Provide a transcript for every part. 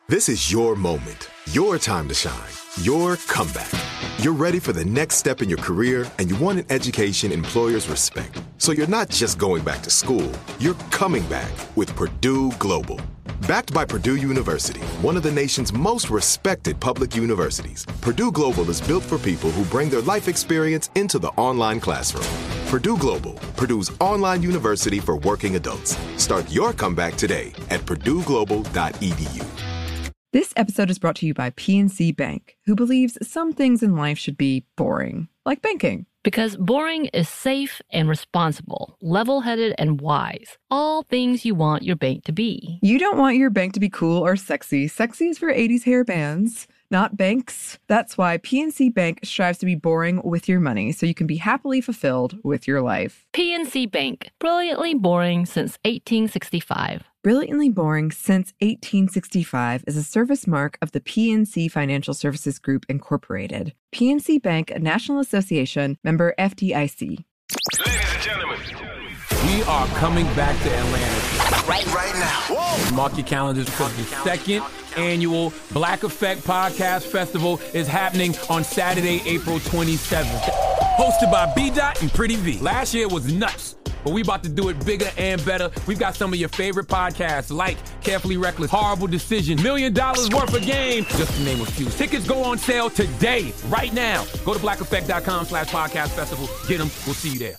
This is your moment, your time to shine, your comeback. You're ready for the next step in your career, and you want an education employers respect. So you're not just going back to school, you're coming back with Purdue Global. Backed by Purdue University, one of the nation's most respected public universities, Purdue Global is built for people who bring their life experience into the online classroom. Purdue Global, Purdue's online university for working adults. Start your comeback today at purdueglobal.edu. This episode is brought to you by PNC Bank, who believes some things in life should be boring, like banking. Because boring is safe and responsible, level-headed and wise. All things you want your bank to be. You don't want your bank to be cool or sexy. Sexy is for 80s hair bands, not banks. That's why PNC Bank strives to be boring with your money so you can be happily fulfilled with your life. PNC Bank, brilliantly boring since 1865. Brilliantly Boring Since 1865 is a service mark of the PNC Financial Services Group, Incorporated. PNC Bank, a National Association, member FDIC. Ladies and gentlemen, we are coming back to Atlanta. right now. Whoa! Mark your calendars because the second annual Black Effect Podcast Festival is happening on Saturday, April 27th. Hosted by B-Dot and Pretty V. Last year was nuts, but we about to do it bigger and better. We've got some of your favorite podcasts like Carefully Reckless, Horrible Decision, $1 Million Worth of Game, just to name a few. Tickets go on sale today, right now. Go to blackeffect.com/podcast festival. Get them. We'll see you there.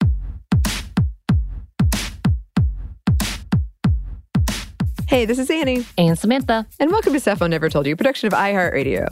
Hey, this is Annie. And Samantha. And welcome to Stuff I Never Told You, production of iHeartRadio.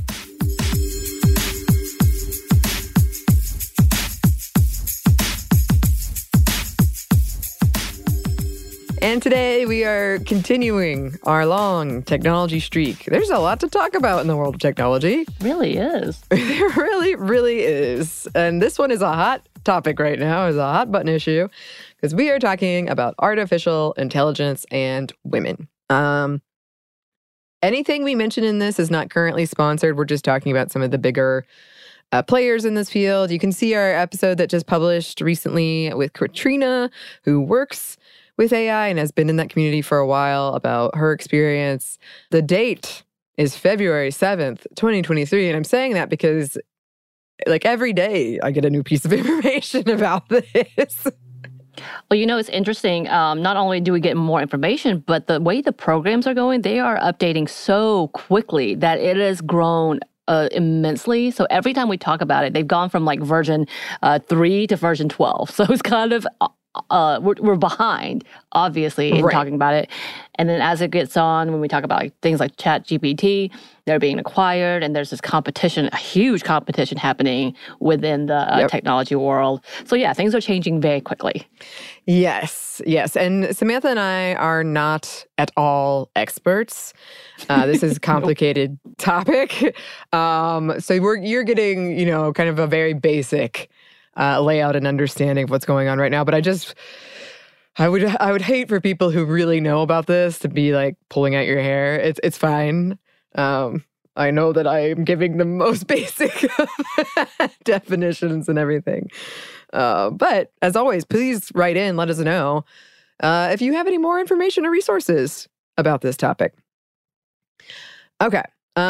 And today we are continuing our long technology streak. There's a lot to talk about in the world of technology. Really is. There really, really is. And this one is a hot topic right now, is a hot button issue, because we are talking about artificial intelligence and women. Anything we mention in this is not currently sponsored. We're just talking about some of the bigger players in this field. You can see our episode that just published recently with Katrina, who works with AI and has been in that community for a while, about her experience. The date is February 7th, 2023. And I'm saying that because like every day I get a new piece of information about this. Well, you know, it's interesting. Not only do we get more information, but the way the programs are going, they are updating so quickly that it has grown immensely. So every time we talk about it, they've gone from like version 3 to version 12. So it's kind of we're behind, obviously, in talking about it. And then as it gets on, when we talk about like things like ChatGPT, they're being acquired, and there's this competition, a huge competition happening within the technology world. So yeah, things are changing very quickly. Yes. And Samantha and I are not at all experts. This is a complicated topic. So you're getting, kind of a very basic layout and understanding of what's going on right now. But I would hate for people who really know about this to be like pulling out your hair. It's fine. I know that I am giving the most basic definitions and everything. But as always, please write in, let us know if you have any more information or resources about this topic. Okay.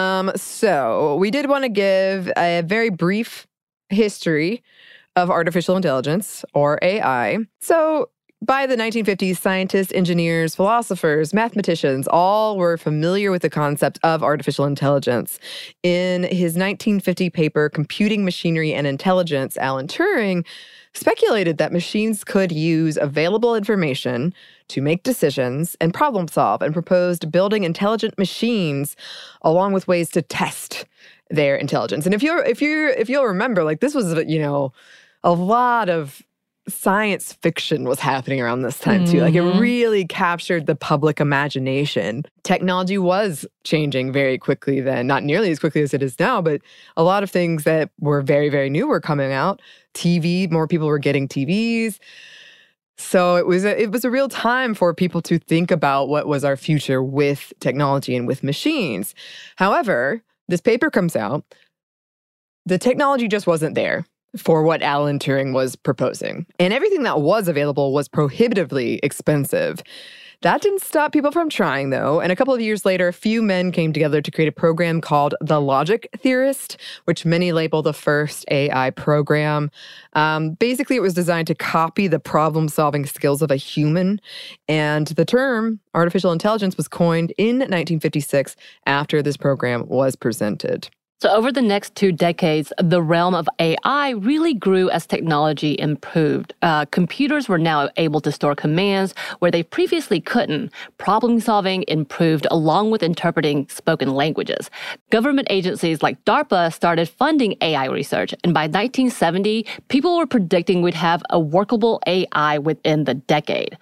So we did want to give a very brief history of artificial intelligence, or AI. So by the 1950s, scientists, engineers, philosophers, mathematicians, all were familiar with the concept of artificial intelligence. In his 1950 paper, Computing Machinery and Intelligence, Alan Turing speculated that machines could use available information to make decisions and problem solve, and proposed building intelligent machines along with ways to test their intelligence. And if you'll remember, like this was, a lot of science fiction was happening around this time too. Like it really captured the public imagination. Technology was changing very quickly then, not nearly as quickly as it is now, but a lot of things that were very, very new were coming out. TV, more people were getting TVs. So it was a real time for people to think about what was our future with technology and with machines. However, this paper comes out, the technology just wasn't there for what Alan Turing was proposing. And everything that was available was prohibitively expensive. That didn't stop people from trying, though. And a couple of years later, a few men came together to create a program called The Logic Theorist, which many label the first AI program. Basically, it was designed to copy the problem-solving skills of a human. And the term artificial intelligence was coined in 1956 after this program was presented. So over the next 2 decades, the realm of AI really grew as technology improved. Computers were now able to store commands where they previously couldn't. Problem solving improved along with interpreting spoken languages. Government agencies like DARPA started funding AI research, and by 1970, people were predicting we'd have a workable AI within the decade.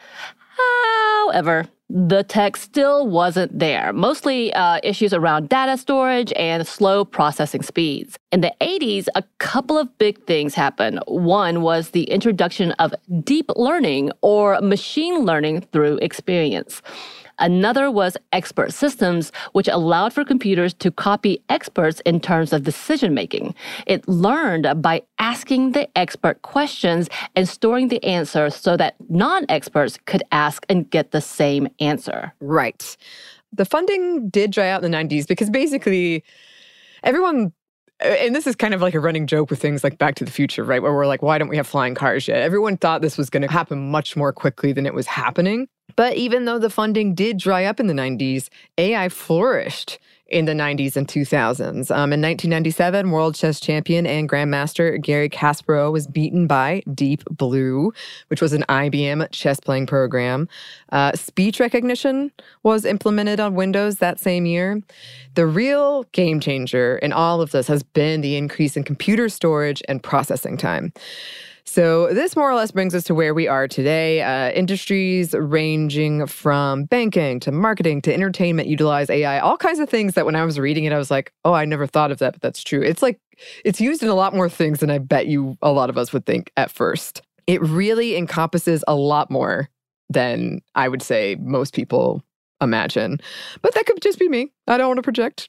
However, the tech still wasn't there, mostly issues around data storage and slow processing speeds. In the 80s, a couple of big things happened. One was the introduction of deep learning or machine learning through experience. Another was expert systems, which allowed for computers to copy experts in terms of decision-making. It learned by asking the expert questions and storing the answers so that non-experts could ask and get the same answer. Right. The funding did dry out in the 90s because basically everyone, and this is kind of like a running joke with things like Back to the Future, right? Where we're like, why don't we have flying cars yet? Everyone thought this was going to happen much more quickly than it was happening. But even though the funding did dry up in the 90s, AI flourished in the 90s and 2000s. In 1997, world chess champion and grandmaster Garry Kasparov was beaten by Deep Blue, which was an IBM chess playing program. Speech recognition was implemented on Windows that same year. The real game changer in all of this has been the increase in computer storage and processing time. So this more or less brings us to where we are today. Industries ranging from banking to marketing to entertainment utilize AI, all kinds of things that when I was reading it, I was like, oh, I never thought of that, but that's true. It's like, it's used in a lot more things than I bet you a lot of us would think at first. It really encompasses a lot more than I would say most people imagine. But that could just be me. I don't want to project.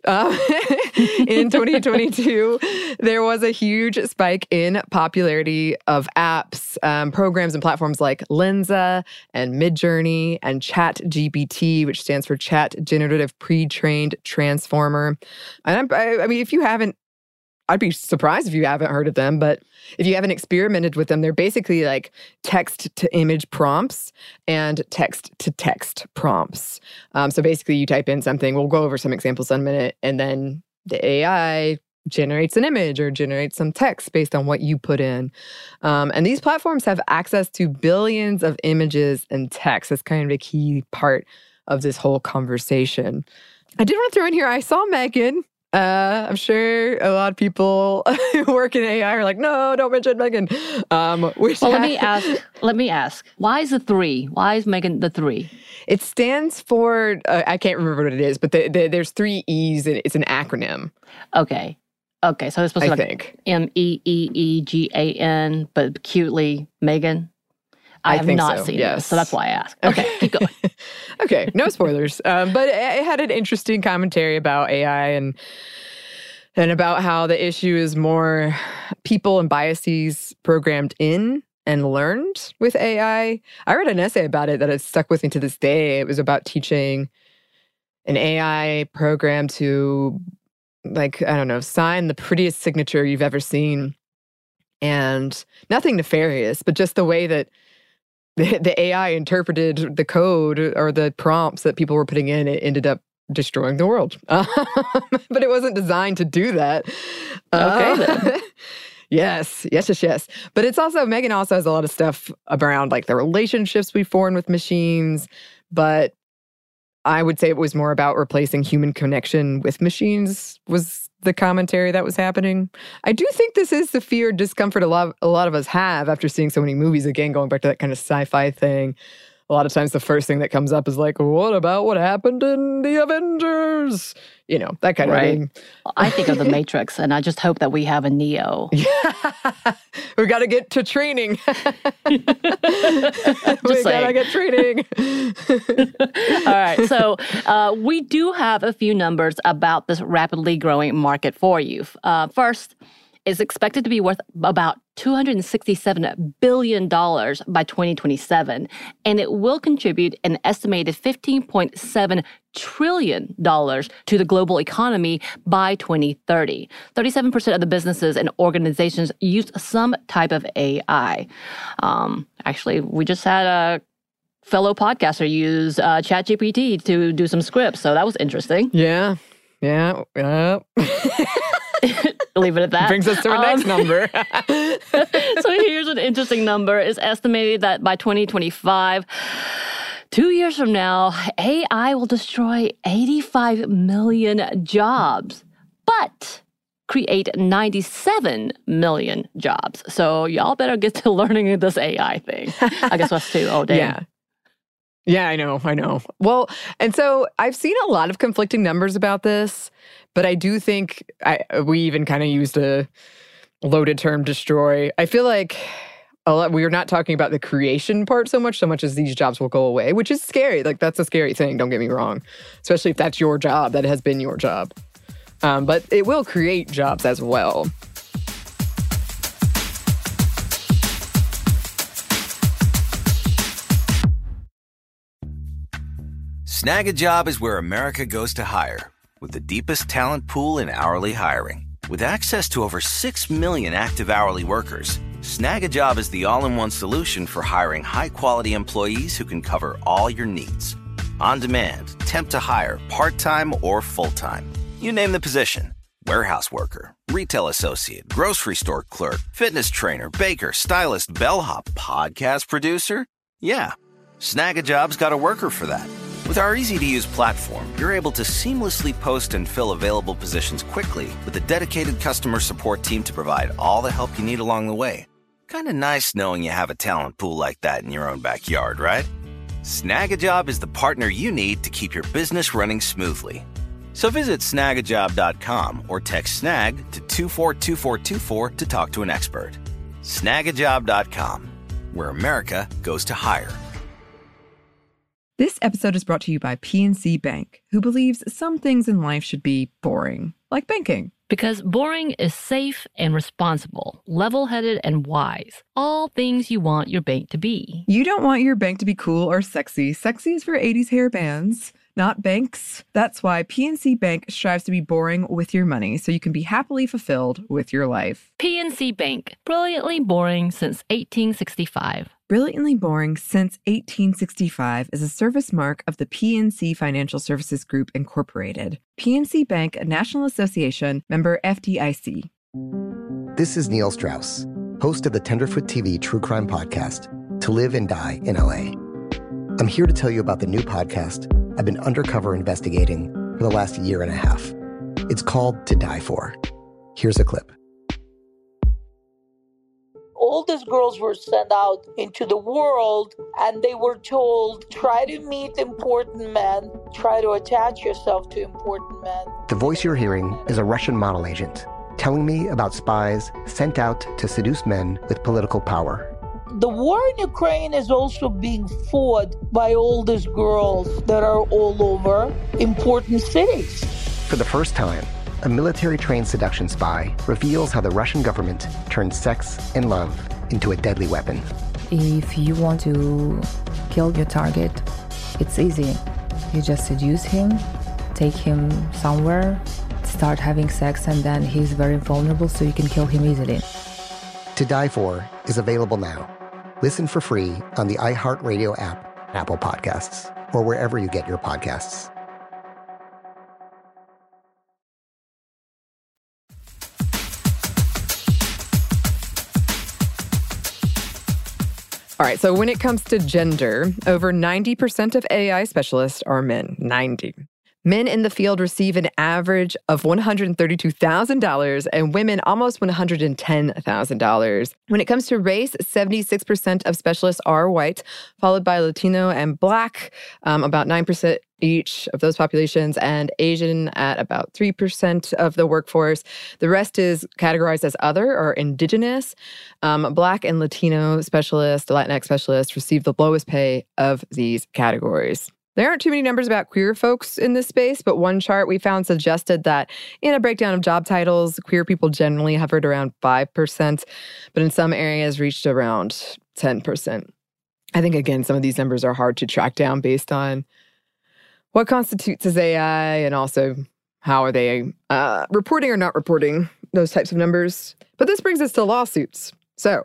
In 2022, there was a huge spike in popularity of apps, programs, and platforms like Lensa and Midjourney and ChatGPT, which stands for Chat Generative Pre-trained Transformer. And I mean, if you haven't, I'd be surprised if you haven't heard of them, but if you haven't experimented with them, they're basically like text-to-image prompts and text-to-text prompts. So basically you type in something, we'll go over some examples in a minute, and then the AI generates an image or generates some text based on what you put in. And these platforms have access to billions of images and text. That's kind of a key part of this whole conversation. I did want to throw in here, I saw Megan. I'm sure a lot of people who work in AI are like, no, don't mention Megan. Well, let me ask, why is the 3? Why is Megan the 3? It stands for, I can't remember what it is, but there's 3 E's and it's an acronym. Okay, so it's supposed to be like MEEEGAN, but cutely Megan. I have not seen this, so that's why I asked. Okay, keep going. Okay, no spoilers. But it had an interesting commentary about AI and about how the issue is more people and biases programmed in and learned with AI. I read an essay about it that has stuck with me to this day. It was about teaching an AI program to, like, I don't know, sign the prettiest signature you've ever seen. And nothing nefarious, but just the way that the AI interpreted the code or the prompts that people were putting in, it ended up destroying the world. But it wasn't designed to do that. Okay, then. Yes. But it's also, Megan also has a lot of stuff around like the relationships we form with machines, but I would say it was more about replacing human connection with machines was the commentary that was happening. I do think this is the fear, discomfort a lot of us have after seeing so many movies. Again, going back to that kind of sci-fi thing. A lot of times the first thing that comes up is like, what about what happened in the Avengers? You know, that kind of thing. I think of The Matrix, and I just hope that we have a Neo. We got to get to training. We got to get training. All right. So we do have a few numbers about this rapidly growing market for you. First, is expected to be worth about $267 billion by 2027, and it will contribute an estimated $15.7 trillion to the global economy by 2030. 37% of the businesses and organizations use some type of AI. Actually, we just had a fellow podcaster use ChatGPT to do some scripts, so that was interesting. Yeah. Leave it at that. Brings us to our next number. So here's an interesting number. It's estimated that by 2025, 2 years from now, AI will destroy 85 million jobs, but create 97 million jobs. So y'all better get to learning this AI thing. I guess us too. Oh, damn. Yeah, I know. Well, and so I've seen a lot of conflicting numbers about this, but I do think we even kind of used a loaded term, destroy. I feel like we're not talking about the creation part so much as these jobs will go away, which is scary. Like, that's a scary thing, don't get me wrong, especially if that's your job, that has been your job. But it will create jobs as well. Snag a Job is where America goes to hire, with the deepest talent pool in hourly hiring. With access to over 6 million active hourly workers, Snag a Job is the all-in-one solution for hiring high-quality employees who can cover all your needs. On demand, temp to hire, part-time or full-time. You name the position. Warehouse worker, retail associate, grocery store clerk, fitness trainer, baker, stylist, bellhop, podcast producer. Yeah, Snag a Job's got a worker for that. With our easy-to-use platform, you're able to seamlessly post and fill available positions quickly with a dedicated customer support team to provide all the help you need along the way. Kind of nice knowing you have a talent pool like that in your own backyard, right? Snag a Job is the partner you need to keep your business running smoothly. So visit snagajob.com or text SNAG to 242424 to talk to an expert. Snagajob.com, where America goes to hire. This episode is brought to you by PNC Bank, who believes some things in life should be boring, like banking. Because boring is safe and responsible, level-headed and wise. All things you want your bank to be. You don't want your bank to be cool or sexy. Sexy is for 80s hair bands, not banks. That's why PNC Bank strives to be boring with your money so you can be happily fulfilled with your life. PNC Bank, brilliantly boring since 1865. Brilliantly Boring Since 1865 is a service mark of the PNC Financial Services Group, Incorporated. PNC Bank, a National Association, member FDIC. This is Neil Strauss, host of the Tenderfoot TV True Crime Podcast, To Live and Die in LA. I'm here to tell you about the new podcast I've been undercover investigating for the last year and a half. It's called To Die For. Here's a clip. All these girls were sent out into the world and they were told, try to meet important men, try to attach yourself to important men. The voice you're hearing is a Russian model agent telling me about spies sent out to seduce men with political power. The war in Ukraine is also being fought by all these girls that are all over important cities. For the first time, a military-trained seduction spy reveals how the Russian government turned sex and love into a deadly weapon. If you want to kill your target, it's easy. You just seduce him, take him somewhere, start having sex, and then he's very vulnerable, so you can kill him easily. To Die For is available now. Listen for free on the iHeartRadio app, Apple Podcasts, or wherever you get your podcasts. All right, so when it comes to gender, over 90% of AI specialists are men. 90. Men in the field receive an average of $132,000 and women almost $110,000. When it comes to race, 76% of specialists are white, followed by Latino and Black, about 9% each of those populations, and Asian at about 3% of the workforce. The rest is categorized as other or indigenous. Black and Latino specialists, Latinx specialists receive the lowest pay of these categories. There aren't too many numbers about queer folks in this space, but one chart we found suggested that in a breakdown of job titles, queer people generally hovered around 5%, but in some areas reached around 10%. I think, again, some of these numbers are hard to track down based on what constitutes as AI and also how are they reporting or not reporting those types of numbers. But this brings us to lawsuits. So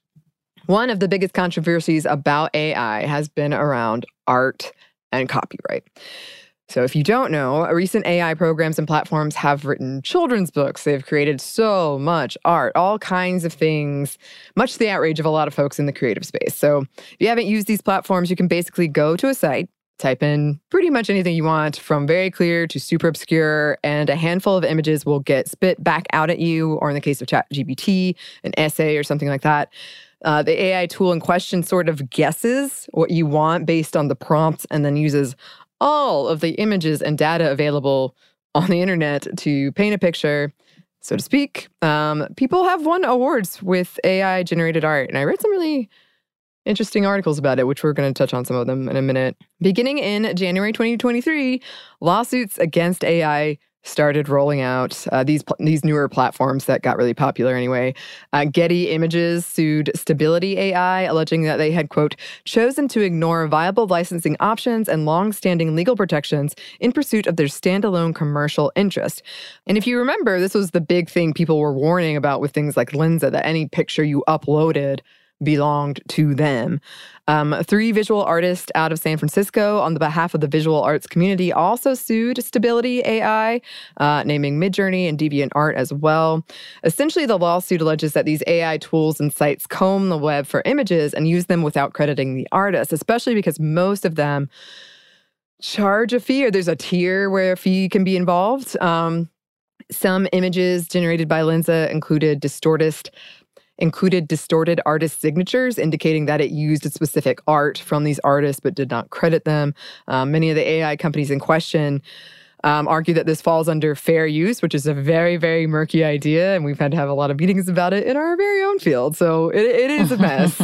one of the biggest controversies about AI has been around art and copyright. So if you don't know, recent AI programs and platforms have written children's books. They've created so much art, all kinds of things, much to the outrage of a lot of folks in the creative space. So if you haven't used these platforms, you can basically go to a site, type in pretty much anything you want, from very clear to super obscure, and a handful of images will get spit back out at you, or in the case of ChatGPT, an essay or something like that. The AI tool in question sort of guesses what you want based on the prompts and then uses all of the images and data available on the internet to paint a picture, so to speak. People have won awards with AI-generated art, and I read some really interesting articles about it, which we're going to touch on some of them in a minute. Beginning in January 2023, lawsuits against AI started rolling out, these newer platforms that got really popular anyway. Getty Images sued Stability AI, alleging that they had, quote, chosen to ignore viable licensing options and long-standing legal protections in pursuit of their standalone commercial interest. And if you remember, this was the big thing people were warning about with things like Lensa, that any picture you uploaded belonged to them. 3 visual artists out of San Francisco, on the behalf of the visual arts community, also sued Stability AI, naming Midjourney and DeviantArt as well. Essentially, the lawsuit alleges that these AI tools and sites comb the web for images and use them without crediting the artist, especially because most of them charge a fee, or there's a tier where a fee can be involved. Some images generated by Lensa included distorted artist signatures, indicating that it used a specific art from these artists but did not credit them. Many of the AI companies in question argue that this falls under fair use, which is a very, very murky idea, and we've had to have a lot of meetings about it in our very own field. So it is a mess.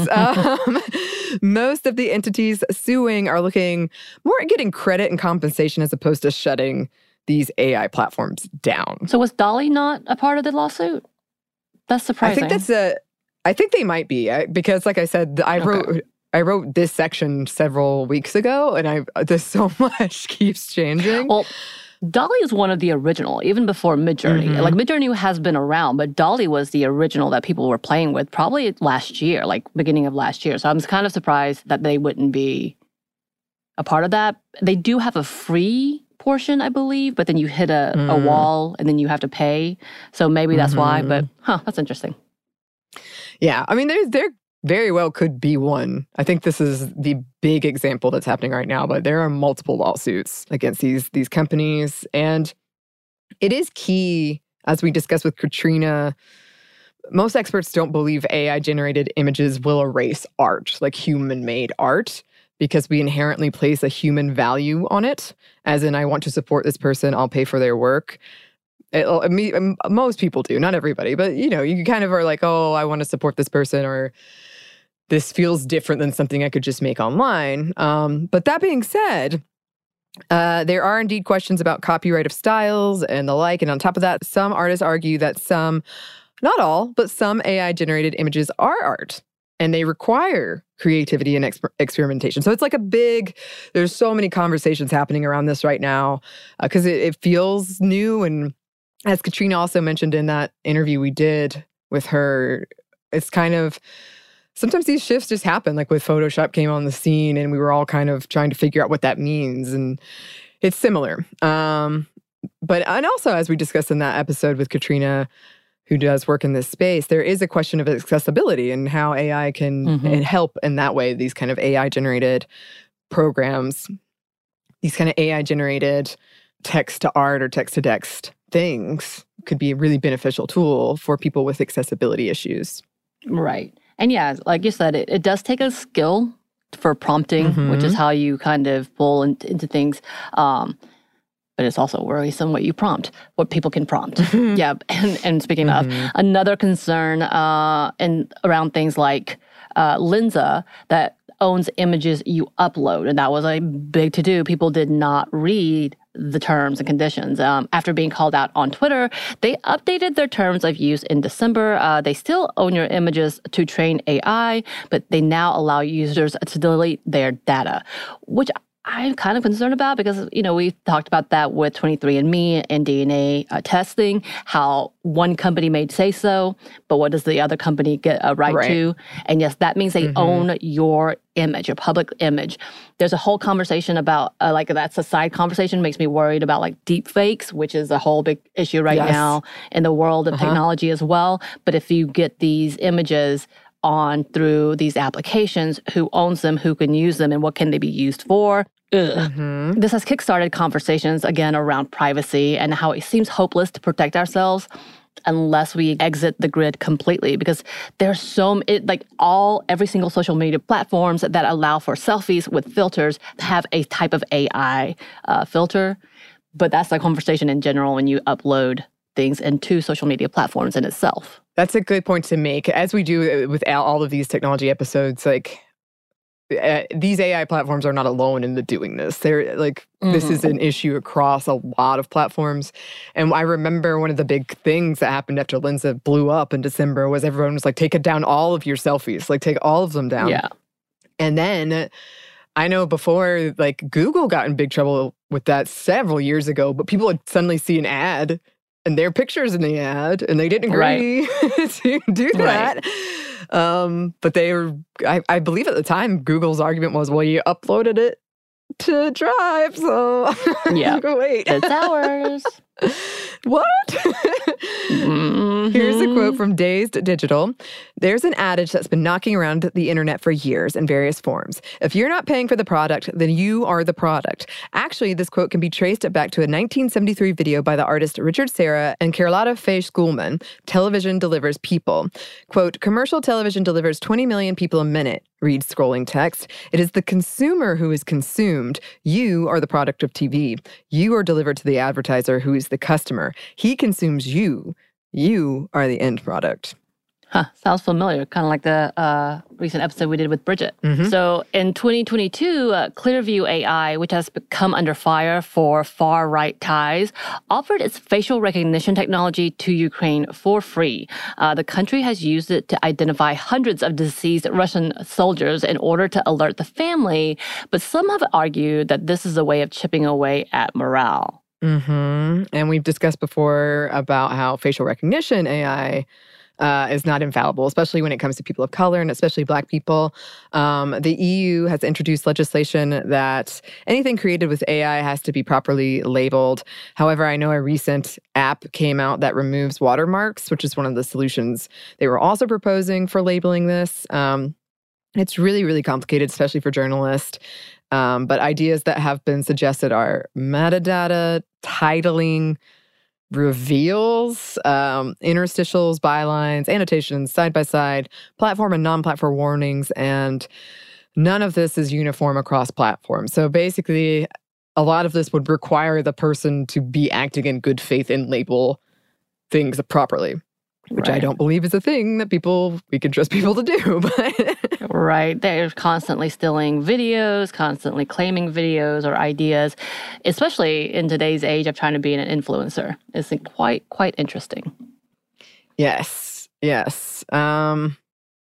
Most of the entities suing are looking more at getting credit and compensation as opposed to shutting these AI platforms down. So was DALL-E not a part of the lawsuit? That's surprising. I think they might be, because like I said, I wrote this section several weeks ago, and there's so much keeps changing. Well, DALL-E is one of the original, even before Midjourney. Mm-hmm. Like, Midjourney has been around, but DALL-E was the original that people were playing with probably last year, like beginning of last year. So I'm kind of surprised that they wouldn't be a part of that. They do have a free portion, I believe, but then you hit a wall and then you have to pay. So maybe that's why, but that's interesting. Yeah, I mean, there very well could be one. I think this is the big example that's happening right now, but there are multiple lawsuits against these companies. And it is key, as we discussed with Katrina, most experts don't believe AI-generated images will erase art, like human-made art, because we inherently place a human value on it, as in, I want to support this person, I'll pay for their work. Most people do, not everybody, but you kind of are like, oh, I want to support this person, or this feels different than something I could just make online. But that being said, there are indeed questions about copyright of styles and the like. And on top of that, some artists argue that some, not all, but some AI-generated images are art, and they require creativity and experimentation. So it's like there's so many conversations happening around this right now, because it feels new. And as Katrina also mentioned in that interview we did with her, it's kind of, sometimes these shifts just happen, like with Photoshop came on the scene and we were all kind of trying to figure out what that means. And it's similar. And also, as we discussed in that episode with Katrina, who does work in this space, there is a question of accessibility and how AI can help in that way. These kind of AI-generated programs, these kind of AI-generated text-to-art or text-to-text things could be a really beneficial tool for people with accessibility issues. Right. And yeah, like you said, it does take a skill for prompting, which is how you kind of pull into things. But it's also worrisome what you prompt, what people can prompt. Yeah, and speaking of, another concern around things like Lensa, that owns images you upload. And that was a big to-do. People did not read the terms and conditions. After being called out on Twitter, they updated their terms of use in December. They still own your images to train AI, but they now allow users to delete their data, which I'm kind of concerned about because, we talked about that with 23andMe and DNA testing, how one company may say so, but what does the other company get a right to? And yes, that means they own your image, your public image. There's a whole conversation about, that's a side conversation, makes me worried about deep fakes, which is a whole big issue right now in the world of technology as well. But if you get these images on through these applications, who owns them, who can use them, and what can they be used for? This has kickstarted conversations again around privacy and how it seems hopeless to protect ourselves unless we exit the grid completely, because there's every single social media platforms that allow for selfies with filters have a type of AI filter. But that's the conversation in general when you upload things into social media platforms in itself. That's a good point to make. As we do with all of these technology episodes, these AI platforms are not alone in doing this. They're this is an issue across a lot of platforms. And I remember one of the big things that happened after Lensa blew up in December was everyone was take down all of your selfies, take all of them down. Yeah. And then I know before, Google got in big trouble with that several years ago, but people would suddenly see an ad and their pictures in the ad, and they didn't agree to do that. But they were, I believe at the time, Google's argument was, well, you uploaded it to Drive, so wait. It's ours. What? Here's a quote from Dazed Digital. There's an adage that's been knocking around the internet for years in various forms. If you're not paying for the product, then you are the product. Actually, this quote can be traced back to a 1973 video by the artist Richard Serra and Carlotta Faye Schoolman, Television Delivers People. Quote, commercial television delivers 20 million people a minute, reads scrolling text. It is the consumer who is consumed. You are the product of TV. You are delivered to the advertiser who is the customer. He consumes you. You are the end product. Sounds familiar. Kind of like the recent episode we did with Bridget. So in 2022, Clearview AI, which has come under fire for far-right ties, offered its facial recognition technology to Ukraine for free. The country has used it to identify hundreds of deceased Russian soldiers in order to alert the family, but some have argued that this is a way of chipping away at morale. And we've discussed before about how facial recognition AI is not infallible, especially when it comes to people of color and especially Black people. The EU has introduced legislation that anything created with AI has to be properly labeled. However, I know a recent app came out that removes watermarks, which is one of the solutions they were also proposing for labeling this. It's really, really complicated, especially for journalists. But ideas that have been suggested are metadata, titling, reveals, interstitials, bylines, annotations, side-by-side, platform and non-platform warnings, and none of this is uniform across platforms. So basically, a lot of this would require the person to be acting in good faith and label things properly, which I don't believe is a thing that we can trust people to do. Right. They're constantly stealing videos, constantly claiming videos or ideas, especially in today's age of trying to be an influencer. It's quite interesting. Yes. And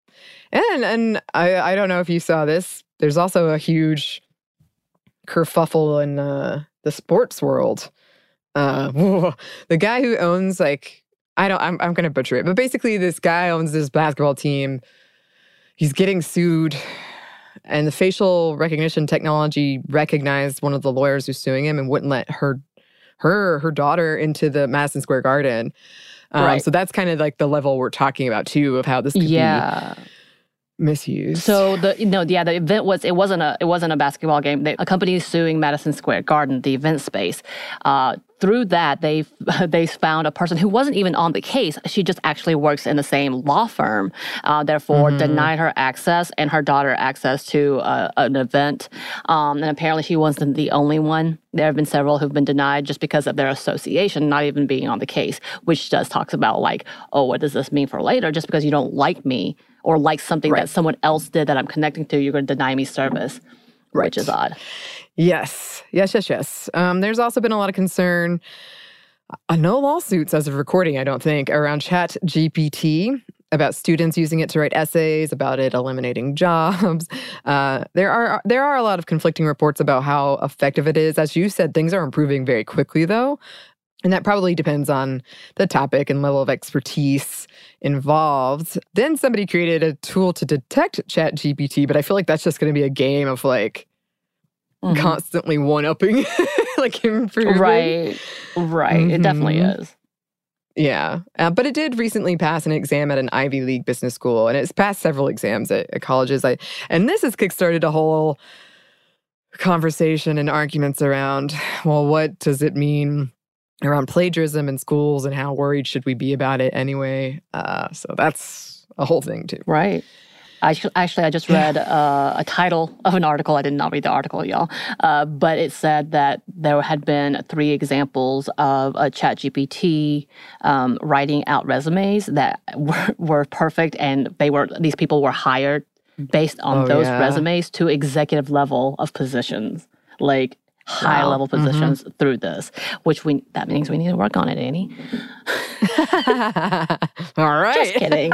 I don't know if you saw this. There's also a huge kerfuffle in the sports world. The guy who owns I'm going to butcher it, but basically this guy owns this basketball team. He's getting sued, and the facial recognition technology recognized one of the lawyers who's suing him and wouldn't let her daughter into the Madison Square Garden. So that's kind of the level we're talking about too, of how this could be misused. So the event wasn't a basketball game. A company is suing Madison Square Garden, the event space. Through that, they found a person who wasn't even on the case. She just actually works in the same law firm, therefore denied her access and her daughter access to an event. And apparently she wasn't the only one. There have been several who've been denied just because of their association, not even being on the case, which just talks about what does this mean for later? Just because you don't like me or like something that someone else did that I'm connecting to, you're going to deny me service, which is odd. Yes. There's also been a lot of concern, no lawsuits as of recording, I don't think, around ChatGPT, about students using it to write essays, about it eliminating jobs. There are a lot of conflicting reports about how effective it is. As you said, things are improving very quickly, though. And that probably depends on the topic and level of expertise involved. Then somebody created a tool to detect ChatGPT, but I feel like that's just going to be a game of like constantly one-upping, like improving. Right. It definitely is. Yeah. But it did recently pass an exam at an Ivy League business school, and it's passed several exams at colleges. And this has kickstarted a whole conversation and arguments around, well, what does it mean around plagiarism in schools, and how worried should we be about it anyway? So that's a whole thing too. Right. I just read a title of an article. I did not read the article, y'all. But it said that there had been 3 examples of a ChatGPT writing out resumes that were perfect, and these people were hired based on those resumes to executive level of positions, like high level positions through this, that means we need to work on it, Annie. All right. Just kidding.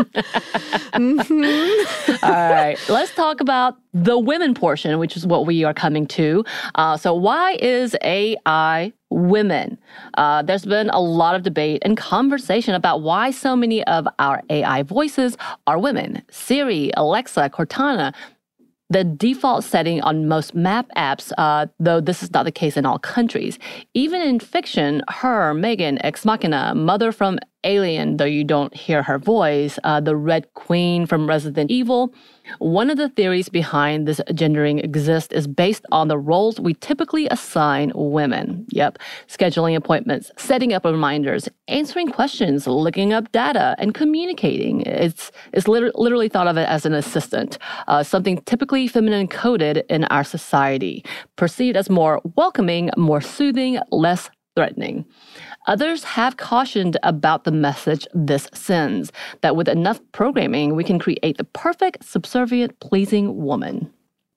All right, let's talk about the women portion, which is what we are coming to. So why is AI women? There's been a lot of debate and conversation about why so many of our AI voices are women. Siri, Alexa, Cortana. The default setting on most map apps, though this is not the case in all countries. Even in fiction, her, Megan, Ex Machina, Mother from Alien, though you don't hear her voice, the Red Queen from Resident Evil. One of the theories behind this gendering exists is based on the roles we typically assign women. Yep, scheduling appointments, setting up reminders, answering questions, looking up data, and communicating. It's literally thought of it as an assistant, something typically feminine coded in our society, perceived as more welcoming, more soothing, less threatening. Others have cautioned about the message this sends, that with enough programming, we can create the perfect, subservient, pleasing woman.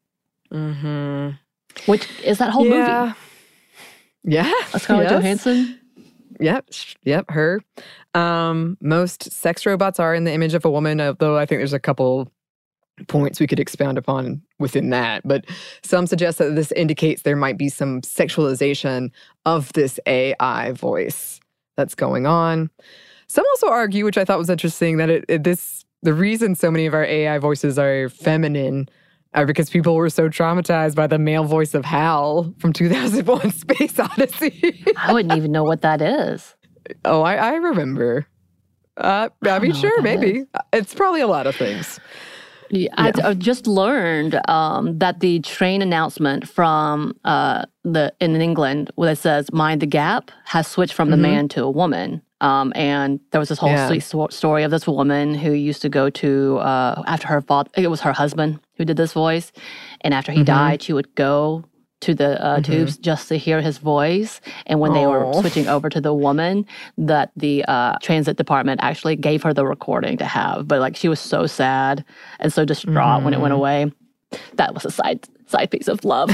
Which is that whole movie. Yeah. Scarlett Johansson. Yep, her. Most sex robots are in the image of a woman, though I think there's a couple points we could expound upon within that. But some suggest that this indicates there might be some sexualization of this AI voice that's going on. Some also argue, which I thought was interesting, that the reason so many of our AI voices are feminine are because people were so traumatized by the male voice of Hal from 2001: Space Odyssey. I wouldn't even know what that is. Oh, I remember. Sure, maybe. It's probably a lot of things. I just learned that the train announcement from in England, where it says "Mind the Gap," has switched from the man to a woman. And there was this whole sweet story of this woman who used to go to after her father. It was her husband who did this voice, and after he died, she would go to the tubes just to hear his voice. And when they were switching over to the woman, that the transit department actually gave her the recording to have. But like she was so sad and so distraught when it went away. That was a side piece of love.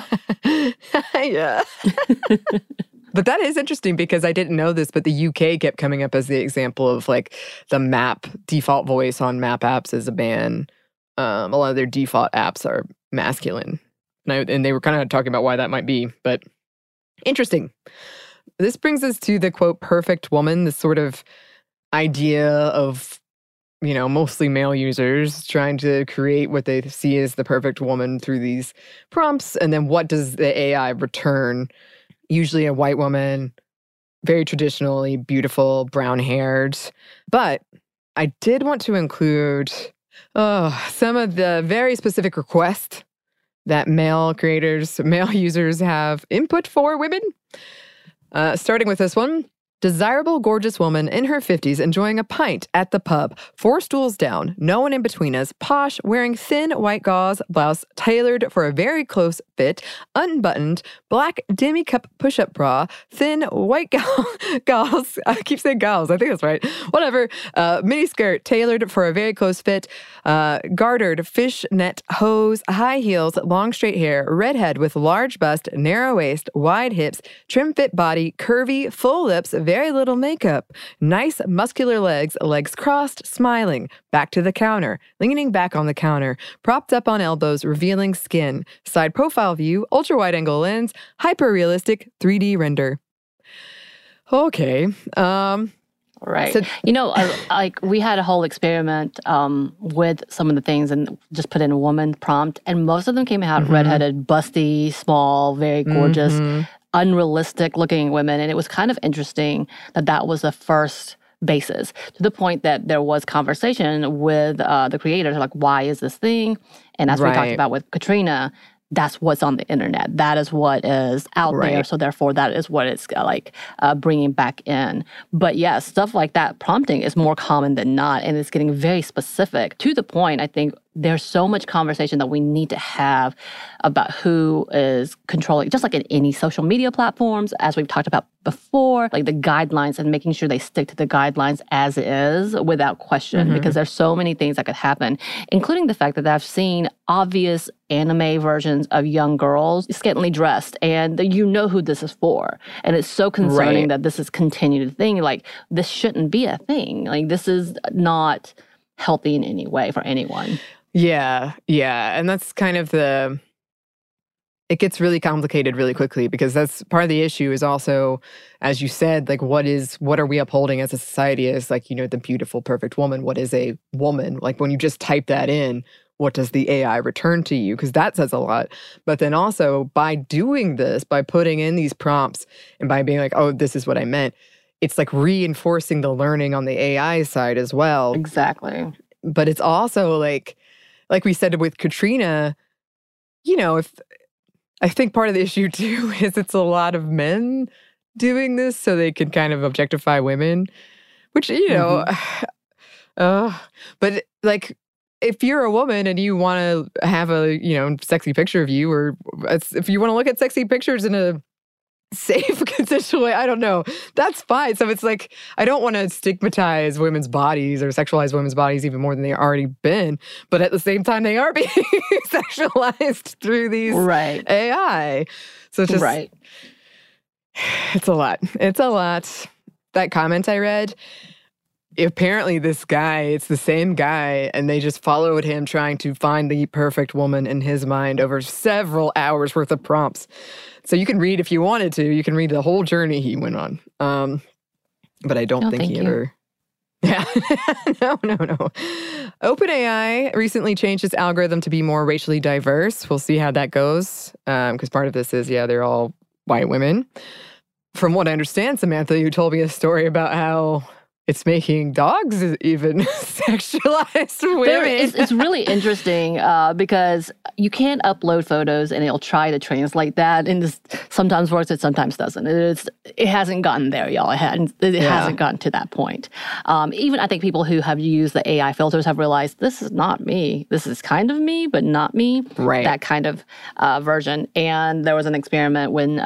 Yeah. But that is interesting because I didn't know this, but the UK kept coming up as the example of like the map default voice on map apps as a ban. A lot of their default apps are masculine. And they were kind of talking about why that might be, but interesting. This brings us to the, quote, perfect woman, this sort of idea of, mostly male users trying to create what they see as the perfect woman through these prompts. And then what does the AI return? Usually a white woman, very traditionally beautiful, brown-haired. But I did want to include some of the very specific requests that male users have input for women. Starting with this one. Desirable, gorgeous woman in her 50s enjoying a pint at the pub. 4 stools down, no one in between us. Posh, wearing thin white gauze blouse tailored for a very close fit. Unbuttoned, black demi-cup push-up bra. Thin white gauze. I keep saying gauze. I think that's right. Whatever. Mini skirt tailored for a very close fit. Gartered fishnet hose. High heels. Long straight hair. Redhead with large bust. Narrow waist. Wide hips. Trim fit body. Curvy. Full lips. Very little makeup. Nice muscular legs, legs crossed, smiling. Back to the counter, leaning back on the counter, propped up on elbows, revealing skin. Side profile view, ultra wide angle lens, hyper realistic 3D render. Okay. Right. So, like we had a whole experiment with some of the things and just put in a woman prompt, and most of them came out redheaded, busty, small, very gorgeous. Unrealistic looking women. And it was kind of interesting that was the first basis, to the point that there was conversation with the creators, like, why is this thing? And as we talked about with Katrina, that's what's on the internet. That is what is out there. So therefore, that is what it's bringing back in. But yeah, stuff like that prompting is more common than not. And it's getting very specific, to the point, I think, there's so much conversation that we need to have about who is controlling, just like in any social media platforms, as we've talked about before, like the guidelines and making sure they stick to the guidelines as is without question, because there's so many things that could happen, including the fact that I've seen obvious anime versions of young girls scantily dressed, and you know who this is for. And it's so concerning that this is continued thing. Like, this shouldn't be a thing. Like, this is not healthy in any way for anyone. Yeah. And that's kind of it gets really complicated really quickly, because that's part of the issue is also, as you said, like, what are we upholding as a society as, like, the beautiful, perfect woman? What is a woman? Like, when you just type that in, what does the AI return to you? Because that says a lot. But then also, by doing this, by putting in these prompts and by being like, oh, this is what I meant, it's like reinforcing the learning on the AI side as well. Exactly. But it's also like we said with Katrina, if I think part of the issue too is it's a lot of men doing this so they can kind of objectify women, which, but like, if you're a woman and you want to have a, sexy picture of you, or if you want to look at sexy pictures in a safe, consensual way, I don't know, that's fine. So it's like, I don't want to stigmatize women's bodies or sexualize women's bodies even more than they already been. But at the same time, they are being sexualized through these AI. So it's just, it's a lot. It's a lot. That comment I read, apparently this guy, it's the same guy, and they just followed him trying to find the perfect woman in his mind over several hours worth of prompts. So you can read, if you wanted to, you can read the whole journey he went on. But I don't think he ever... Yeah. No. OpenAI recently changed its algorithm to be more racially diverse. We'll see how that goes. Because part of this is, they're all white women. From what I understand, Samantha, you told me a story about how it's making dogs even sexualized women. It's really interesting because you can't upload photos and it'll try to translate that. And this sometimes works, it sometimes doesn't. It hasn't gotten there, y'all. It hasn't gotten to that point. Even I think people who have used the AI filters have realized this is not me. This is kind of me, but not me. Right. That kind of version. And there was an experiment when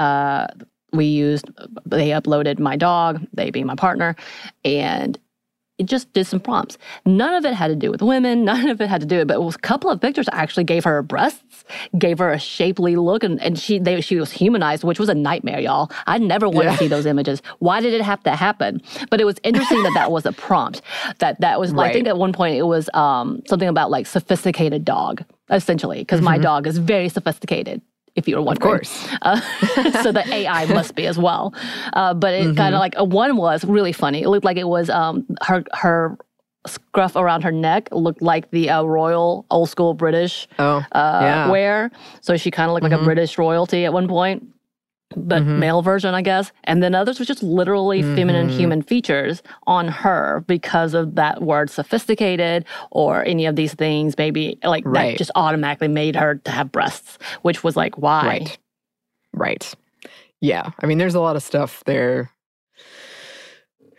they uploaded my dog, they being my partner, and it just did some prompts. None of it had to do with women, none of it had to do with it, but it was a couple of pictures actually gave her breasts, gave her a shapely look, and she was humanized, which was a nightmare, y'all. I never want to see those images. Why did it have to happen? But it was interesting that was a prompt. That was, I think at one point it was something about like sophisticated dog, essentially, because my dog is very sophisticated, if you were wondering. Of course. So the AI must be as well. But it kind of like, one was really funny. It looked like it was her scruff around her neck looked like the royal old school British wear. So she kind of looked like a British royalty at one point, but male version, I guess. And then others were just literally feminine human features on her because of that word sophisticated or any of these things, maybe like that just automatically made her to have breasts, which was like, why? Right. Yeah. I mean, there's a lot of stuff there.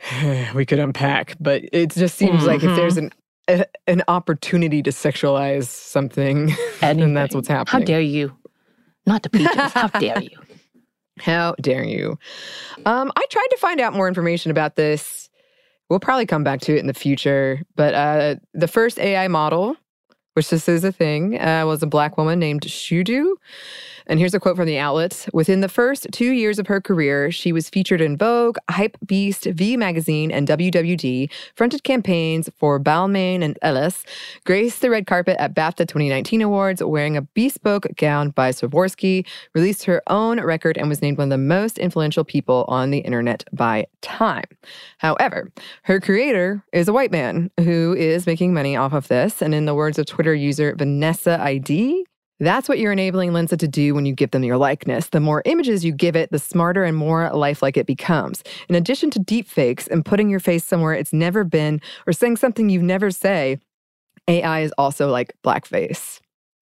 we could unpack. But it just seems like if there's an opportunity to sexualize something, then that's what's happening. How dare you? Not the peaches. How dare you? How dare you? I tried to find out more information about this. We'll probably come back to it in the future. But the first AI model, which this is a thing, was a Black woman named Shudu. And here's a quote from the outlet. Within the first 2 years of her career, she was featured in Vogue, Hypebeast, V Magazine, and WWD, fronted campaigns for Balmain and Ellis, graced the red carpet at BAFTA 2019 Awards wearing a bespoke gown by Swarovski, released her own record, and was named one of the most influential people on the internet by Time. However, her creator is a white man who is making money off of this. And in the words of Twitter user Vanessa ID, that's what you're enabling Lensa to do when you give them your likeness. The more images you give it, the smarter and more lifelike it becomes. In addition to deepfakes and putting your face somewhere it's never been or saying something you've never say, AI is also like blackface.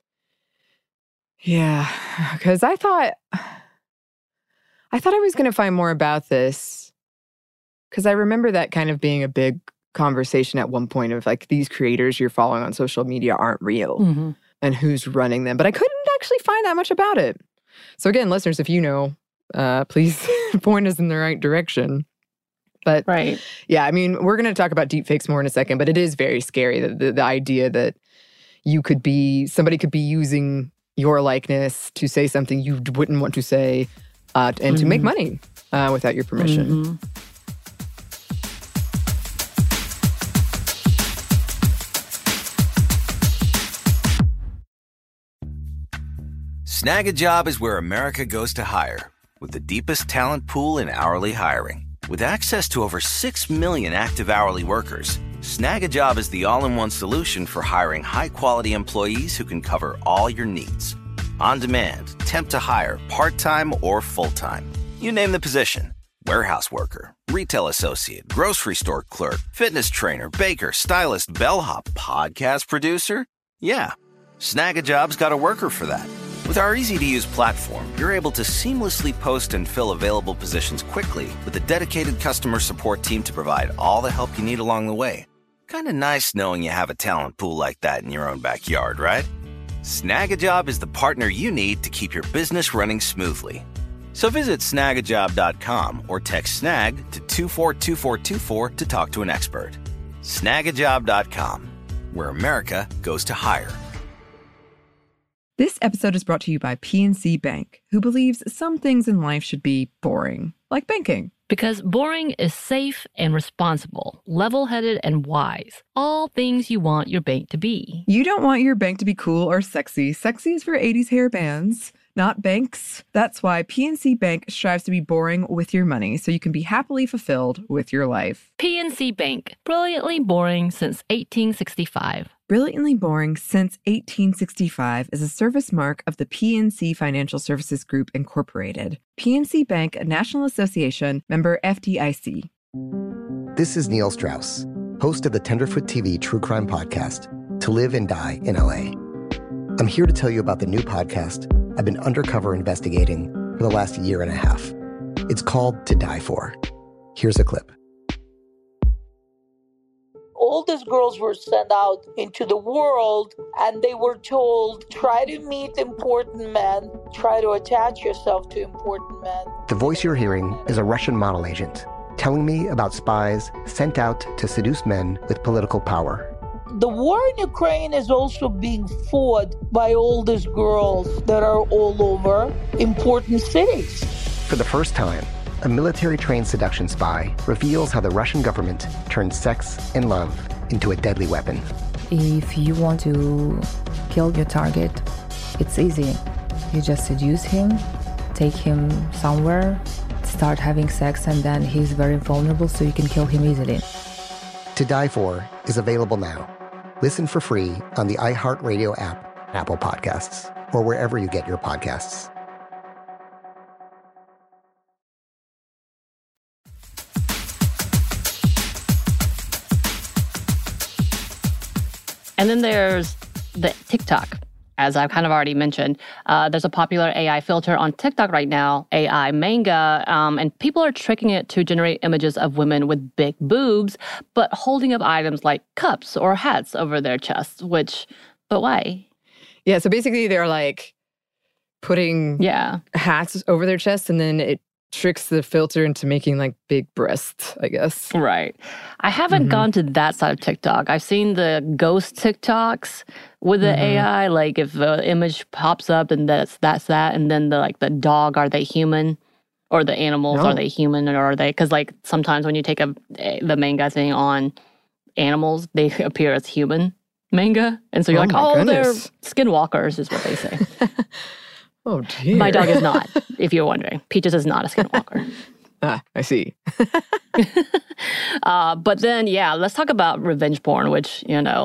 Yeah, because I thought I was going to find more about this because I remember that kind of being a big conversation at one point of like these creators you're following on social media aren't real. And who's running them. But I couldn't actually find that much about it. So again, listeners, if you know, please point us in the right direction. But yeah, I mean, we're going to talk about deepfakes more in a second, but it is very scary, the idea that somebody could be using your likeness to say something you wouldn't want to say and to make money without your permission. Snag-a-Job is where America goes to hire, with the deepest talent pool in hourly hiring. With access to over 6 million active hourly workers, Snag-a-Job is the all-in-one solution for hiring high-quality employees who can cover all your needs. On demand, temp to hire, part-time or full-time. You name the position. Warehouse worker, retail associate, grocery store clerk, fitness trainer, baker, stylist, bellhop, podcast producer. Yeah, Snag-a-Job's got a worker for that. With our easy-to-use platform, you're able to seamlessly post and fill available positions quickly with a dedicated customer support team to provide all the help you need along the way. Kind of nice knowing you have a talent pool like that in your own backyard, right? Snag-a-Job is the partner you need to keep your business running smoothly. So visit snagajob.com or text snag to 242424 to talk to an expert. Snagajob.com, where America goes to hire. This episode is brought to you by PNC Bank, who believes some things in life should be boring, like banking. Because boring is safe and responsible, level-headed and wise. All things you want your bank to be. You don't want your bank to be cool or sexy. Sexy is for 80s hair bands, not banks. That's why PNC Bank strives to be boring with your money so you can be happily fulfilled with your life. PNC Bank, brilliantly boring since 1865. Brilliantly Boring Since 1865 is a service mark of the PNC Financial Services Group, Incorporated. PNC Bank, a National Association, member FDIC. This is Neil Strauss, host of the Tenderfoot TV true crime podcast, To Live and Die in LA. I'm here to tell you about the new podcast I've been undercover investigating for the last year and a half. It's called To Die For. Here's a clip. All these girls were sent out into the world and they were told, try to meet important men, try to attach yourself to important men. The voice you're hearing is a Russian model agent telling me about spies sent out to seduce men with political power. The war in Ukraine is also being fought by all these girls that are all over important cities. For the first time, a military-trained seduction spy reveals how the Russian government turned sex and love into a deadly weapon. If you want to kill your target, it's easy. You just seduce him, take him somewhere, start having sex, and then he's very vulnerable, so you can kill him easily. To Die For is available now. Listen for free on the iHeartRadio app, Apple Podcasts, or wherever you get your podcasts. And then there's the TikTok as I've kind of already mentioned, there's a popular AI filter on TikTok right now, AI manga, and people are tricking it to generate images of women with big boobs, but holding up items like cups or hats over their chests, but why? Yeah, so basically they're like putting hats over their chests, and then it tricks the filter into making like big breasts, I guess. Right. I haven't gone to that side of TikTok. I've seen the ghost TikToks with the AI, like if an image pops up and that's that, and then the dog, are they human? Or the animals, are they human or are they? Because like sometimes when you take the manga thing on animals, they appear as human manga. And so you're they're skinwalkers is what they say. Oh, dear. My dog is not, if you're wondering. Peaches is not a skinwalker. I see. But then, let's talk about revenge porn, which,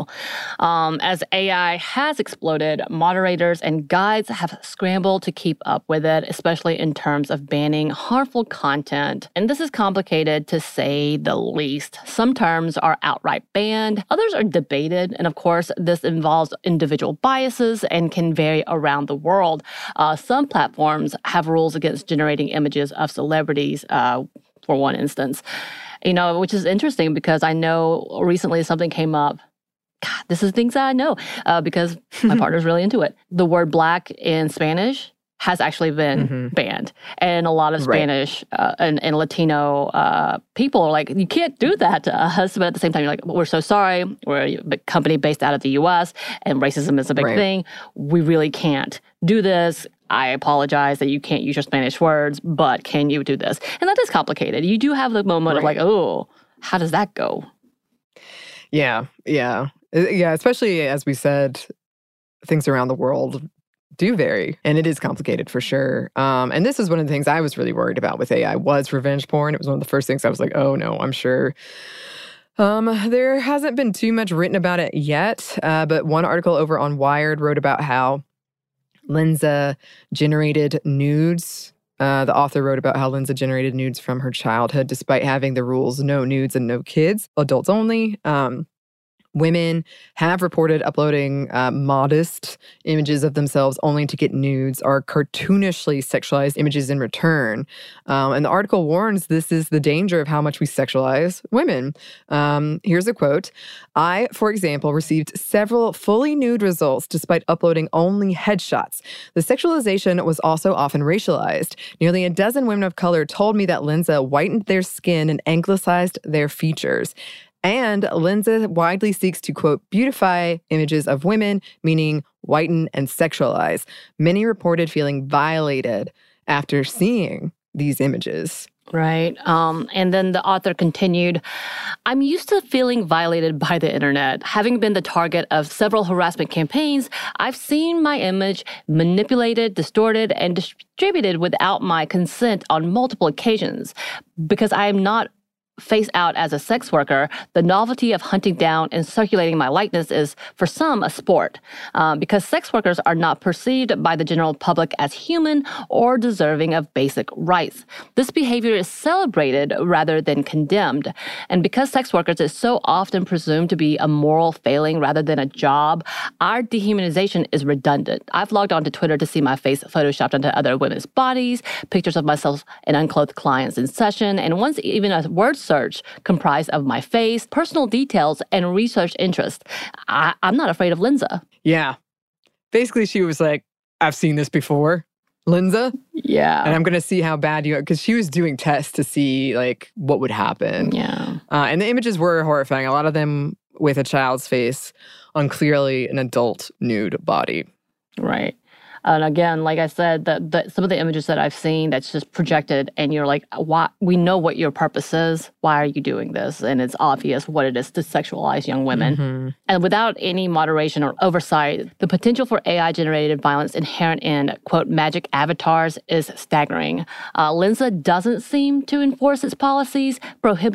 as AI has exploded, moderators and guides have scrambled to keep up with it, especially in terms of banning harmful content. And this is complicated to say the least. Some terms are outright banned, others are debated, and of course, this involves individual biases and can vary around the world. Some platforms have rules against generating images of celebrities, for one instance, which is interesting because I know recently something came up. God, this is things that I know because my partner's really into it. The word black in Spanish has actually been banned. And a lot of Spanish and Latino people are like, you can't do that to us. But at the same time, you're like, we're so sorry. We're a company based out of the U.S. and racism is a big thing. We really can't do this. I apologize that you can't use your Spanish words, but can you do this? And that is complicated. You do have the moment of like, oh, how does that go? Yeah, especially as we said, things around the world do vary, and it is complicated for sure. And this is one of the things I was really worried about with AI was revenge porn. It was one of the first things I was like, oh no, I'm sure. There hasn't been too much written about it yet, but one article over on Wired wrote about how Linza generated nudes. The author wrote about how Linza generated nudes from her childhood, despite having the rules no nudes and no kids, adults only. Women have reported uploading modest images of themselves only to get nudes or cartoonishly sexualized images in return. And the article warns this is the danger of how much we sexualize women. Here's a quote. I, for example, received several fully nude results despite uploading only headshots. The sexualization was also often racialized. Nearly a dozen women of color told me that Linza whitened their skin and anglicized their features. And Linza widely seeks to, quote, beautify images of women, meaning whiten and sexualize. Many reported feeling violated after seeing these images. Right. And then the author continued, I'm used to feeling violated by the internet. Having been the target of several harassment campaigns, I've seen my image manipulated, distorted, and distributed without my consent on multiple occasions. Because I am not face out as a sex worker, the novelty of hunting down and circulating my likeness is, for some, a sport. Because sex workers are not perceived by the general public as human or deserving of basic rights. This behavior is celebrated rather than condemned. And because sex workers is so often presumed to be a moral failing rather than a job, our dehumanization is redundant. I've logged onto Twitter to see my face photoshopped onto other women's bodies, pictures of myself and unclothed clients in session, and once even a word search comprised of my face, personal details, and research interest. I'm not afraid of Linza. Yeah. Basically, she was like, I've seen this before, Linza. Yeah. And I'm going to see how bad you are. Because she was doing tests to see, like, what would happen. Yeah. And the images were horrifying. A lot of them with a child's face on clearly an adult nude body. Right. And again, like I said, some of the images that I've seen that's just projected and you're like, why? We know what your purpose is. Why are you doing this? And it's obvious what it is to sexualize young women. Mm-hmm. And without any moderation or oversight, the potential for AI-generated violence inherent in, quote, magic avatars is staggering. Linza doesn't seem to enforce its policies, prohibiting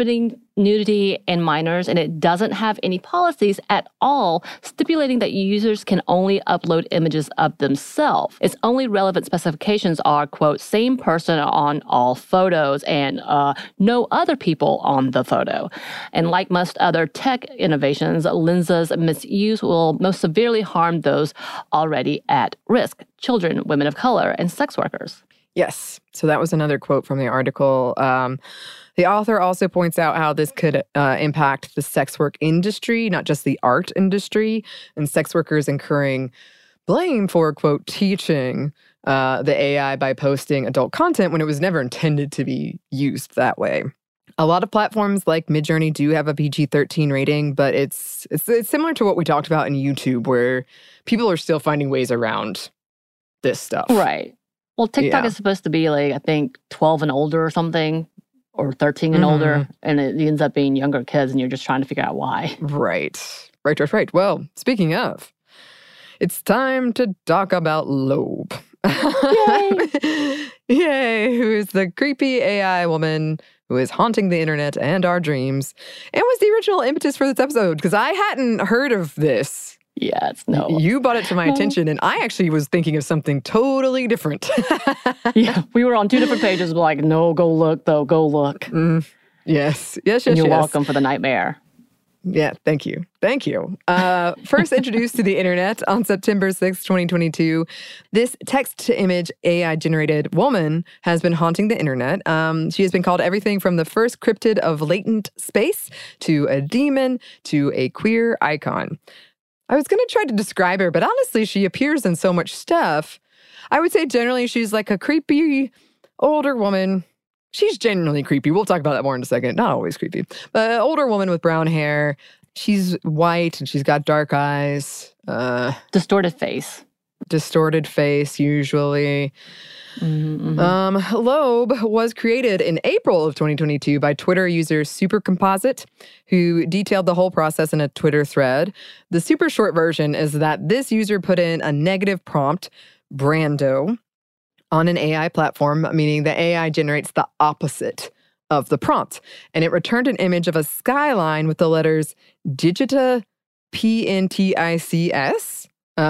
nudity, and minors, and it doesn't have any policies at all stipulating that users can only upload images of themselves. Its only relevant specifications are, quote, same person on all photos and no other people on the photo. And like most other tech innovations, Lensa's misuse will most severely harm those already at risk: children, women of color, and sex workers. Yes. So that was another quote from the article. The author also points out how this could impact the sex work industry, not just the art industry, and sex workers incurring blame for, quote, teaching the AI by posting adult content when it was never intended to be used that way. A lot of platforms like Midjourney do have a PG-13 rating, but it's similar to what we talked about in YouTube, where people are still finding ways around this stuff. Right. Well, TikTok is supposed to be like, I think, 12 and older or something, or 13 and older, and it ends up being younger kids, and you're just trying to figure out why. Right. Well, speaking of, it's time to talk about Loeb. Yay! Yay! Who is the creepy AI woman who is haunting the internet and our dreams, and was the original impetus for this episode, because I hadn't heard of this. Yes, no. You brought it to my attention, and I actually was thinking of something totally different. Yeah, we were on two different pages, like, no, go look, though, go look. Yes. And you're welcome for the nightmare. Yeah, thank you. First introduced to the internet on September 6, 2022, this text-to-image AI-generated woman has been haunting the internet. She has been called everything from the first cryptid of latent space to a demon to a queer icon. I was going to try to describe her, but honestly, she appears in so much stuff. I would say generally she's like a creepy older woman. She's genuinely creepy. We'll talk about that more in a second. Not always creepy. But an older woman with brown hair. She's white and she's got dark eyes. Distorted face. Usually. Loeb was created in April of 2022 by Twitter user Supercomposite, who detailed the whole process in a Twitter thread. The super short version is that this user put in a negative prompt, Brando, on an AI platform, meaning the AI generates the opposite of the prompt. And it returned an image of a skyline with the letters Digita PNTICS.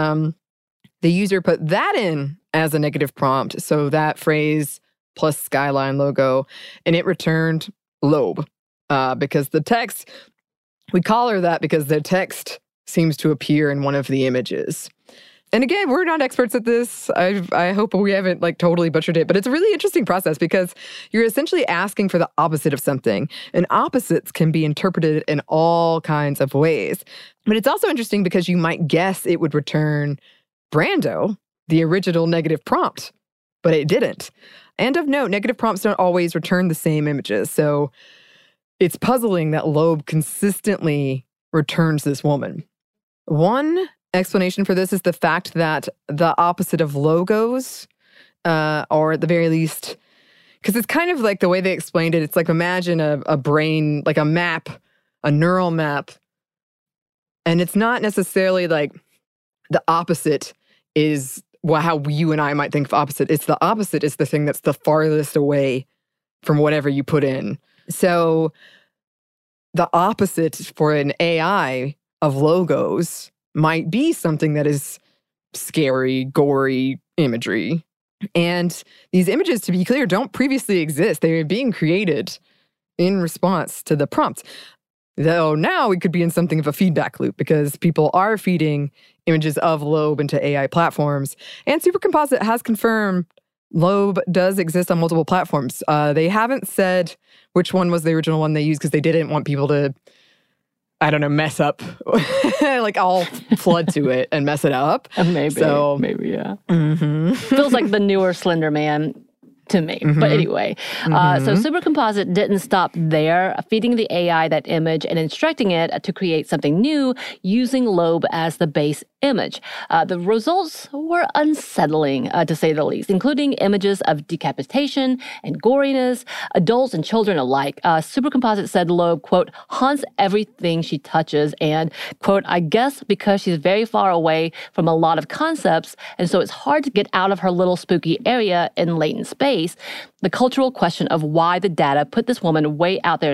The user put that in as a negative prompt, so that phrase plus skyline logo, and it returned Loeb because the text, we call her that because the text seems to appear in one of the images. And again, we're not experts at this. I hope we haven't totally butchered it, but it's a really interesting process because you're essentially asking for the opposite of something, and opposites can be interpreted in all kinds of ways. But it's also interesting because you might guess it would return Brando, the original negative prompt, but it didn't. And of note, negative prompts don't always return the same images, so it's puzzling that Loeb consistently returns this woman. One explanation for this is the fact that the opposite of logos, or at the very least, because it's kind of like the way they explained it, it's like imagine a brain, like a map, a neural map, and it's not necessarily like the opposite is how you and I might think of opposite. It's the opposite is the thing that's the farthest away from whatever you put in. So the opposite for an AI of logos might be something that is scary, gory imagery. And these images, to be clear, don't previously exist. They are being created in response to the prompt. Though now we could be in something of a feedback loop because people are feeding images of Loeb into AI platforms. And Supercomposite has confirmed Loeb does exist on multiple platforms. They haven't said which one was the original one they used because they didn't want people to, mess up, all flood to it and mess it up. Maybe, yeah. Feels like the newer Slender Man to me. But anyway, so Supercomposite didn't stop there, feeding the AI that image and instructing it to create something new using Loeb as the base image. The results were unsettling, to say the least, including images of decapitation and goriness, adults and children alike. Supercomposite said Loeb, quote, haunts everything she touches and, quote, I guess because she's very far away from a lot of concepts, and so it's hard to get out of her little spooky area in latent space. The cultural question of why the data put this woman way out there in the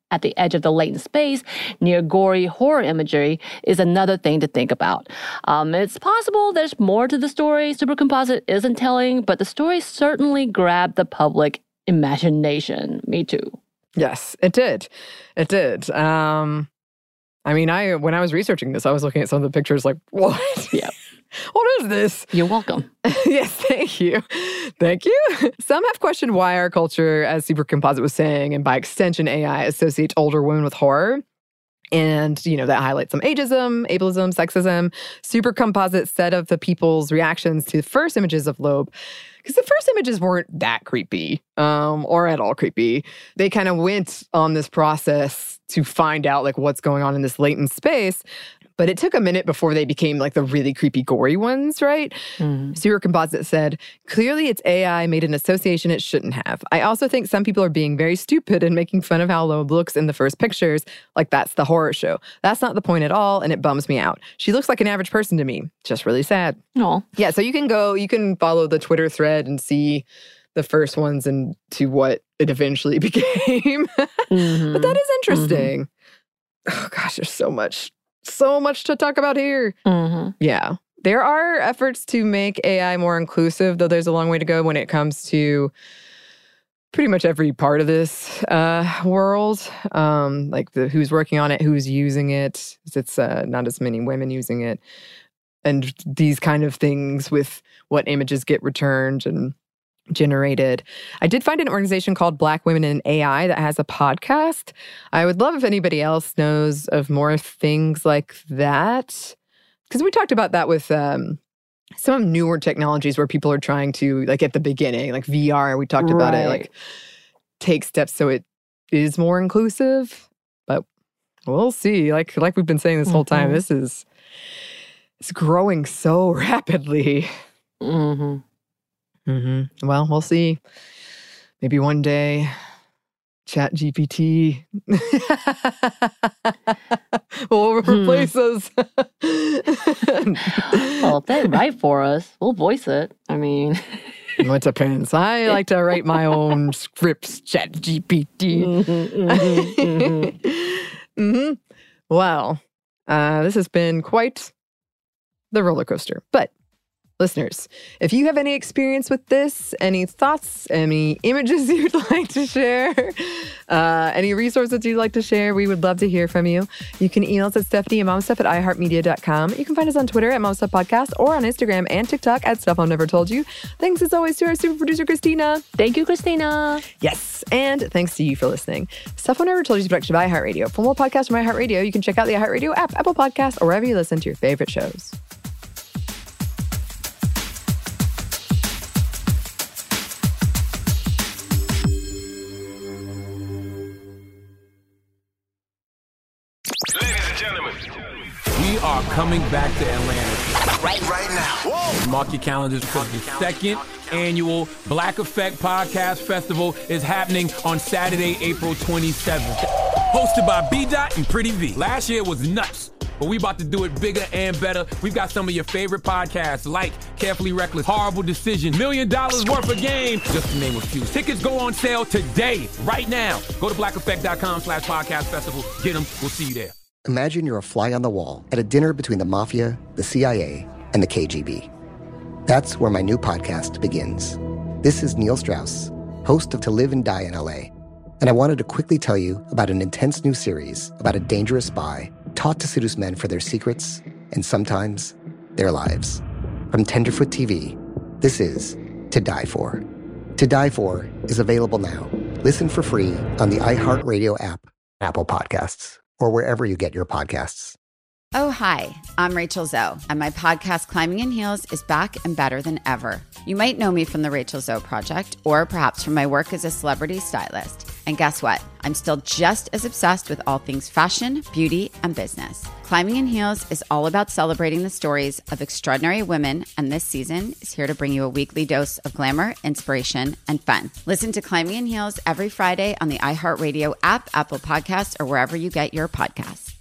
at the edge of the latent space near gory horror imagery is another thing to think about. It's possible there's more to the story Supercomposite isn't telling, but the story certainly grabbed the public imagination. Me too. Yes, it did. It did. I mean, when I was researching this, I was looking at some of the pictures like, what? Yeah. What is this? You're welcome. Yes, thank you. Thank you. Some have questioned why our culture, as Supercomposite was saying, and by extension AI, associates older women with horror. And, you know, that highlights some ageism, ableism, sexism. Supercomposite said of the people's reactions to the first images of Loeb, because the first images weren't that creepy or at all creepy. They kind of went on this process to find out like what's going on in this latent space. But it took a minute before they became like the really creepy, gory ones, right? Supercomposite said, clearly it's AI made an association it shouldn't have. I also think some people are being very stupid and making fun of how Loeb looks in the first pictures, like that's the horror show. That's not the point at all, and it bums me out. She looks like an average person to me. Just really sad. Aw. Yeah, so you can follow the Twitter thread and see the first ones and to what it eventually became. But that is interesting. Oh gosh, there's so much to talk about here. Yeah. There are efforts to make AI more inclusive, though there's a long way to go when it comes to pretty much every part of this world. Like who's working on it, who's using it. It's not as many women using it. And these kind of things with what images get returned and generated. I did find an organization called Black Women in AI that has a podcast. I would love if anybody else knows of more things like that. Because we talked about that with some newer technologies where people are trying to, like at the beginning, like VR, we talked about it, like take steps so it is more inclusive. But we'll see. Like we've been saying this whole time, it's growing so rapidly. Well, we'll see. Maybe one day, ChatGPT will replace us. Well, if they write for us, we'll voice it. I mean... It depends. I like to write my own scripts, ChatGPT. Well, this has been quite the roller coaster. But listeners, if you have any experience with this, any thoughts, any images you'd like to share, any resources you'd like to share, we would love to hear from you. You can email us at stephanie@momstuff@iheartmedia.com. You can find us on Twitter at momstuffpodcast or on Instagram and TikTok at Stuff Mom Never Told You. Thanks as always to our super producer, Christina. Thank you, Christina. Yes, and thanks to you for listening. Stuff Mom Never Told You is a production of iHeartRadio. For more podcasts from iHeartRadio, you can check out the iHeartRadio app, Apple Podcasts, or wherever you listen to your favorite shows. We are coming back to Atlanta. Right now. Whoa. Mark your calendars because the second annual Black Effect Podcast Festival is happening on Saturday, April 27th. Hosted by B-Dot and Pretty V. Last year was nuts, but we about to do it bigger and better. We've got some of your favorite podcasts like Carefully Reckless, Horrible Decision, $1 million worth of game, just to name a few. Tickets go on sale today, right now. Go to blackeffect.com/podcast festival. Get them. We'll see you there. Imagine you're a fly on the wall at a dinner between the mafia, the CIA, and the KGB. That's where my new podcast begins. This is Neil Strauss, host of To Live and Die in LA, and I wanted to quickly tell you about an intense new series about a dangerous spy taught to seduce men for their secrets and sometimes their lives. From Tenderfoot TV, this is To Die For. To Die For is available now. Listen for free on the iHeartRadio app, Apple Podcasts, or wherever you get your podcasts. Oh, hi, I'm Rachel Zoe, and my podcast, Climbing in Heels, is back and better than ever. You might know me from the Rachel Zoe Project, or perhaps from my work as a celebrity stylist. And guess what? I'm still just as obsessed with all things fashion, beauty, and business. Climbing in Heels is all about celebrating the stories of extraordinary women, and this season is here to bring you a weekly dose of glamour, inspiration, and fun. Listen to Climbing in Heels every Friday on the iHeartRadio app, Apple Podcasts, or wherever you get your podcasts.